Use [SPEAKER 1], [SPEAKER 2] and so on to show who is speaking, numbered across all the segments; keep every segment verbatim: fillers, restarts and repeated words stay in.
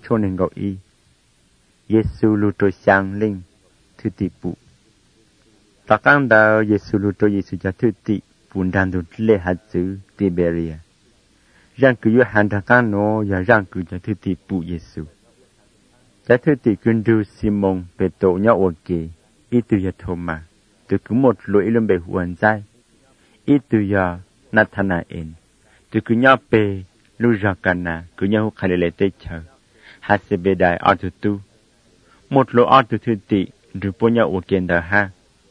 [SPEAKER 1] cho nên gọi y Giêsu lu trôi sang linh thứ tỷ phụ ta căng đầu Giêsu lu trôi Giêsu cho thứ tỷ buồn đàn tụt lệ hạt chữ Tiberia rằng cứ hành ta căng nó và rằng cứ cho thứ tỷ phụ Giêsu cho thứ tỷ kinh du Simon Petro nhau ok ít từ giờ Thomas từ cứ một lỗi lên bề huấn giải ít từ giờ Nathanael từ cứ nhau bề lu ra cana cứ nhau khai lệ tê chờ hạt sẽ bề đại ở từ tu một lỗ ở từ thứ tỷ rồi bao nhiêu ở kiện đó ha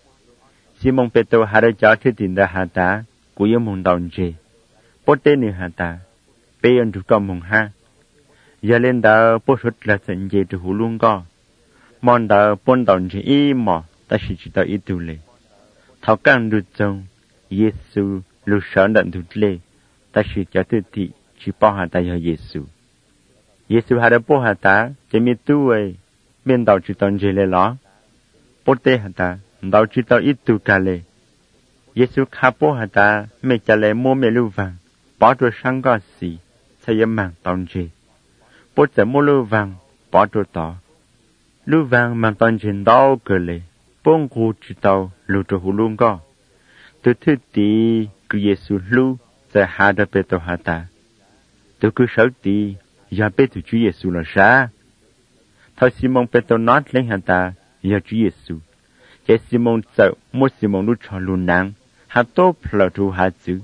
[SPEAKER 1] Simon Petro hà đã cho thứ tỷ đó hà ta của yêu mong đòn gì bố tên này hà ta bây giờ được con mong ha giờ lên đó bố xuất là thành gì từ hủ luôn co mong đó bốn đòn gì ý mò ta chỉ chỉ tới ít tu lệ thảo càng được trong Giêsu lu sợ đặng tu lệ ta chỉ cho thứ tỷ chỉ bao hà ta cho Giêsu Giêsu hà đã bố hà ta chỉ mi tu ấy miền đảo chỉ tận gì lệ ló bố tê hà ta đảo chỉ tận ít tu cả lệ Giêsu khá bố hà ta mẹ cha lệ mua mẹ lưu vàng bỏ rồi sang gò xì xây dựng mảng tận gì bố sẽ mua lưu vàng bỏ rồi tỏ lưu vàng mảng tận gì đau cơ lệ bông cụ chỉ tàu lưu cho hú luôn co từ thứ tí cứ Giêsu lưu sẽ hạ đập bê tàu hà ta từ cứ sáu tí giờ bê tàu Chúa Giêsu là sao thôi Simon Petro nói lên hà ta giờ Chúa Giêsu cái Simon sợ mua Simon lúc cho luôn nắng hà tốt là thu hà chữ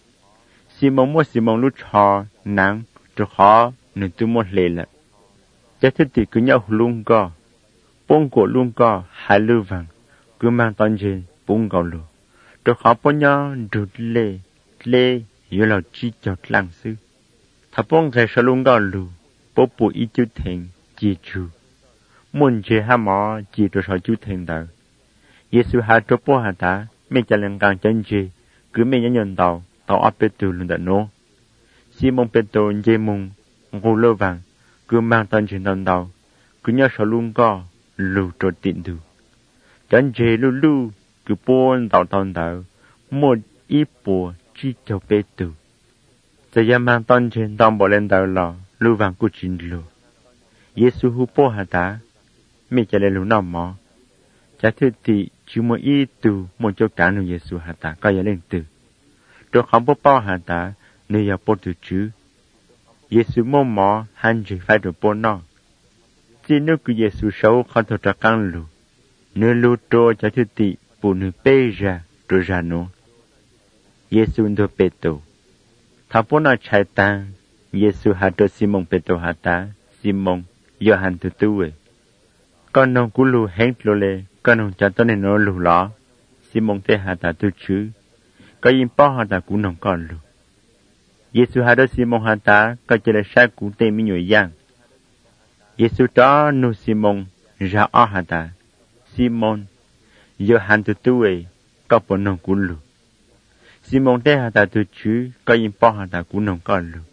[SPEAKER 1] Simon mua Simon lúc cho nắng cho khó nên tôi mua lệ là cái thứ thì cứ nhau luôn co bông của luôn co hai lưu vàng cứ mang toàn gì bông gạo lúa cho khó bao nhau rụt lệ lệ giờ là chỉ cho lăng sư thà bông cái sao luôn gạo lúa bố bụi ít chút thành chỉ chú muốn chế hà mỏ chỉ cho sao chút thành đạo Giêsu hà cho bố hà ta mình cho lên càng chân chế cứ mình nhận tàu tàu áp bê từ luôn đã nô Simon Petro dây mùng ngô lơ vàng cứ mang tên trên tàu tàu cứ nhớ sao luôn co lù trộn tiện đủ chân chế lù lù cứ buôn tàu tàu tàu một ít bùa chỉ cho bê từ giờ giờ mang tên trên tàu bỏ lên tàu lò lù vàng của chín lù Giêsu hú bố hà ta mình cho lên lù nằm mỏ cha thứ tỷ chú một ít từ một chỗ cả người Giêsu hà ta có lên từ rồi không bố bao hà ta nơi nhà bố từ chứ Giêsu mô mỏ hành chỉ phải được bố nó chỉ nếu cứ Giêsu xấu không thể trắc căng lù nơi lù trôi cha thứ tỷ phụ nữ bê ra rồi ra nó Giêsu đưa Petro thảo bố nó chạy tăng Giêsu hà cho Simon Petro hà ta Simon Gioan thứ tư ấy con nông cú lù hẹn lô lê con nông cha tôi nên nó lù ló Simon tê hà ta tu chứ có im bao hà ta cú nông con lù Giêsu hà đó Simon hà ta có chỉ là sai cú tê mi nhồi giang Giêsu đó nu Simon ra ở hà ta Simon Gioan thứ tư ấy có bộ nông cú lù Simon tê hà ta tu chứ có im bao hà ta cú nông con lù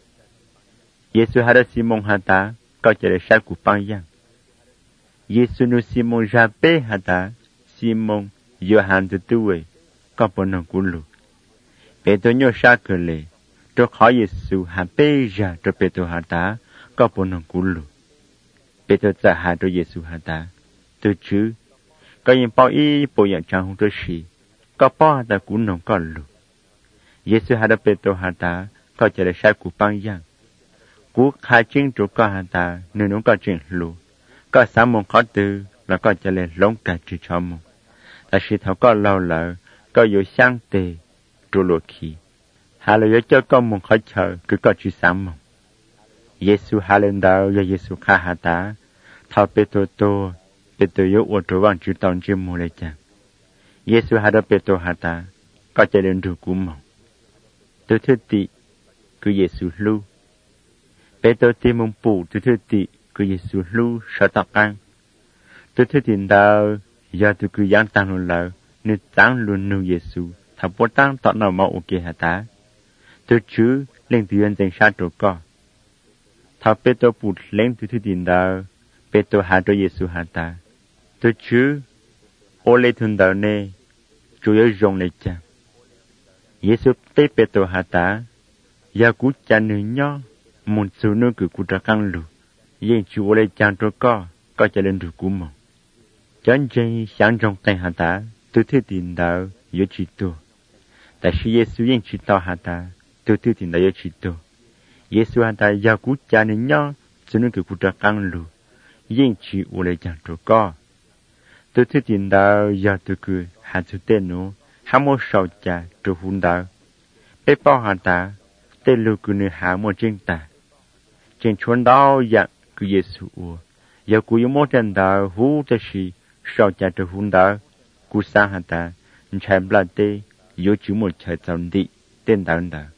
[SPEAKER 1] Giêsu hà đó Simon hà ta có chỉ là sai cú băng giang Giêsu nu Simon ra bê hà ta Simon Gioan thứ tư ấy có bộ nông cú lù bê tôi nhớ sa cơ lệ cho khó Giêsu hà bê ra cho bê tôi hà ta có bộ nông cú lù bê tôi trả hà cho Giêsu hà ta tôi chứ có những bao ý bộ dạng trang hông tôi xì có bao hà ta cú nông có lù Giêsu hà đó bê tôi hà ta có chỉ là sai cú băng giang cú khai chính chủ có hà ta nên nó có chuyện lù có sáng mong khó tư là có chỉ là lông cả chữ cho mong là sự thảo có lâu lợ có yếu sáng tề trụ lộ khí hà là yếu cho con mong khó chờ cứ có chữ sáng mong Giêsu hà lên đạo do Giêsu khá hà ta thảo bê tô tô bê tô yếu ô trổ vang chữ tông chữ mô lê chàng Giêsu hà đó bê tô hà ta có chỉ lên rủ cú mong tôi thứ tị cứ Giêsu lưu bê tô tì mong bù tôi thứ tị cứ Giêsu lưu sợ tạc ăn tôi thứ tiền đạo giờ tôi cứ giang tăng luôn lợ nên tăng luôn nu Giêsu thằng bố tăng tọt nào mau ok hả ta tôi chứ lên từ dân danh sát trổ co thằng bê tô bụt lên từ thứ tiền đạo bê tô hạ cho Giêsu hả ta tôi chứ ô lê thun đạo nè chủ yếu dùng này chăng Giêsu bê bê tô hả ta giờ cú cha nữ nhỏ một số nơi cứ cú tra căng lù yên chủ lấy chàng trôi co có cho lên được cú mộng chân chân sáng trong tay hà ta tôi thấy tiền đạo yếu chỉ tu tại khi Giêsu yên chỉ tao hà ta tôi thấy tiền đạo yếu chỉ tu Giêsu hà ta giao cú cha nên nhau cho nên cái cú tra căng lù yên chỉ u lấy chàng trôi co tôi thấy tiền đạo giao tôi cứ hà tôi tên nó hà mua sầu cha trôi hôn đạo bé bao hà ta tên lù cứ nơi hà mua trên ta trên chuồn đau dạng cứ Giêsu u giờ cú yếu mua trên đạo hú tới si sau cha trôi hôn đạo cú sang hà ta chạy bla tê yếu chỉ một chạy tàu đi tên đạo đạo